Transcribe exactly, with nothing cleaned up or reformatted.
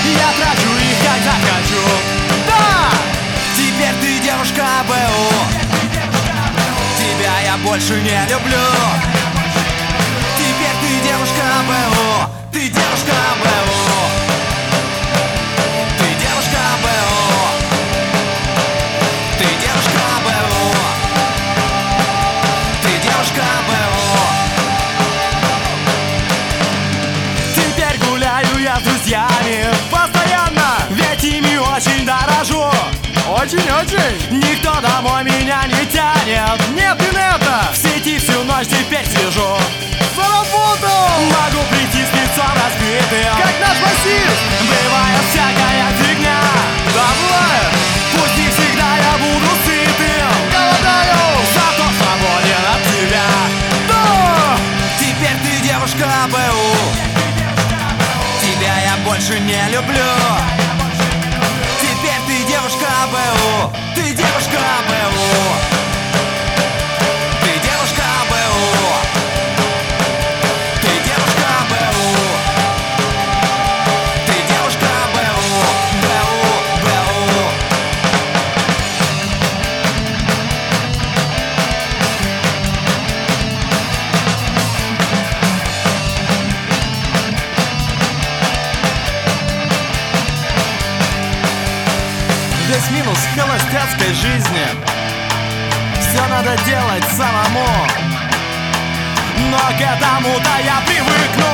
Я трачу их как захочу. Да! Теперь ты девушка БУ. Тебя я больше не люблю. Теперь ты девушка БУ. Ты девушка БУ. Ты девушка БУ. Ты девушка БУ. Ты девушка БУ. Теперь гуляю я с друзьями постоянно, ведь ими очень дорожу. Очень-очень. Никто домой меня не тянет. Нет интернета. В сети всю ночь теперь сижу. Заработал. Могу прийти с лицом разбитым, как наш басист. Бывает всякая фигня. Да, бывает. Пусть не всегда я буду сытым. Голодаю. Зато свободен от тебя. Да! Теперь ты девушка БУ. Тебя я больше не люблю. Теперь ты девушка БУ. Ты девушка БУ. Ты девушка БУ. Ты девушка БУ. Ты девушка БУ. БУ, БУ. Весь минус холостяцкой жизни. Все надо делать самому. Но к этому-то я привыкну.